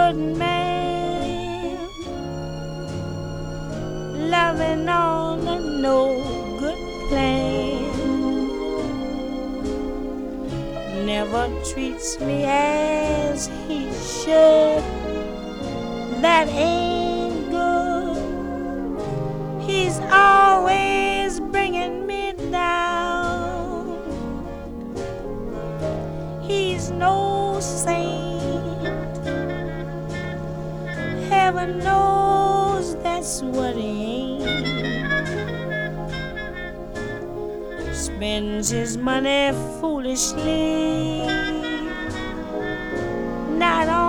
good man, loving on a no good plan, never treats me as he should. That ain't good. He's always bringing me down. He's no saint. Heaven knows that's what he ain't. Spends his money foolishly, not on